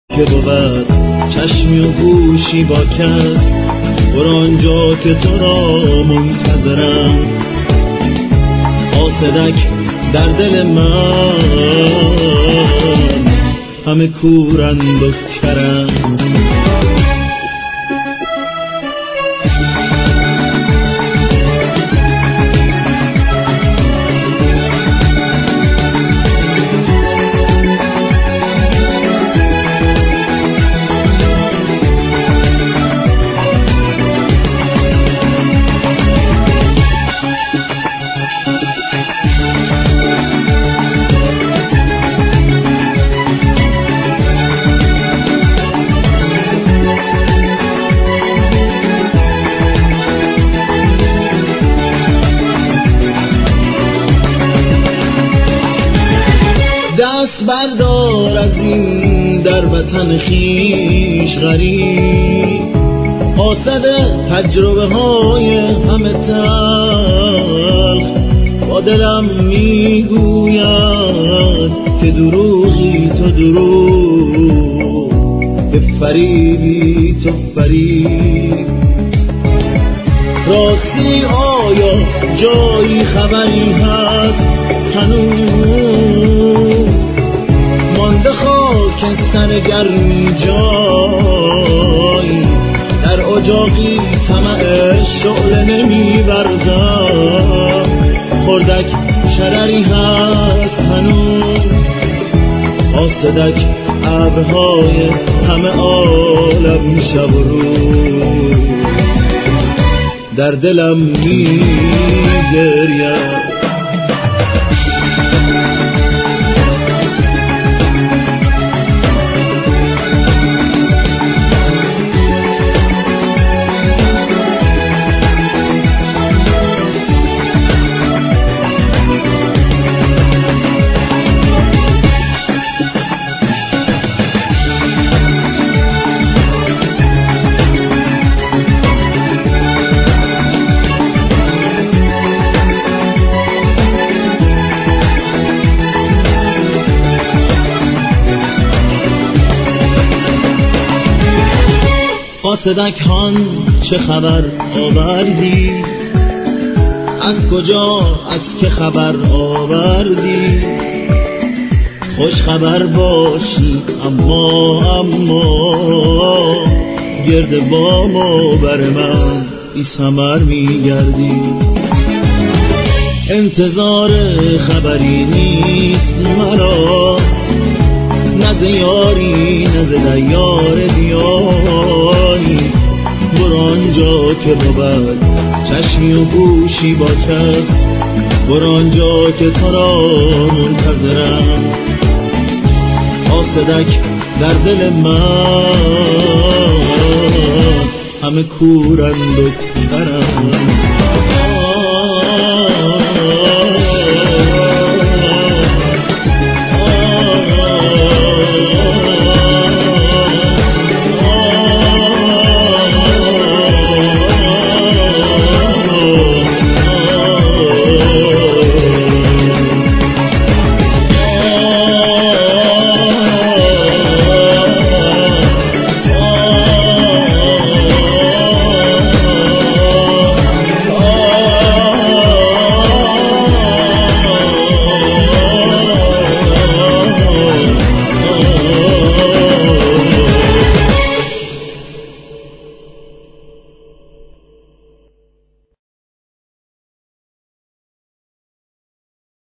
که بود چشمی و گوشی با کس، برو آنجا که تو را منتظرم. حاسدک در دل من همه کورند و کرم. دست بردار از این در وطن خیش غریب، حاسد تجربه های همه تلخ با دلم میگوید که دروغی تو دروغ، که فریبی تو فریب. راستی آیا جایی خبری هست هنوز؟ مانده خاک سرگرمی جایی، در اجاقی طمع شعله نمی‌ورزم. خردک شرری هست هنوز، حاسدک ابرهای همه عالم شب و روز، در دلم می‌گریم. حاسدک هان چه خبر آوردی؟ از کجا از که خبر آوردی؟ خوش خبر باشی اما گرد بام و بر من بی ثمر میگردی. انتظار خبری نیست مرا، نه ز یاری نه ز دیار دیاری. برو آنجا که بود چشمی و گوشی با کس، برو آنجا که تو را منتظرم. حاسدک در دل من همه کورند و کرم.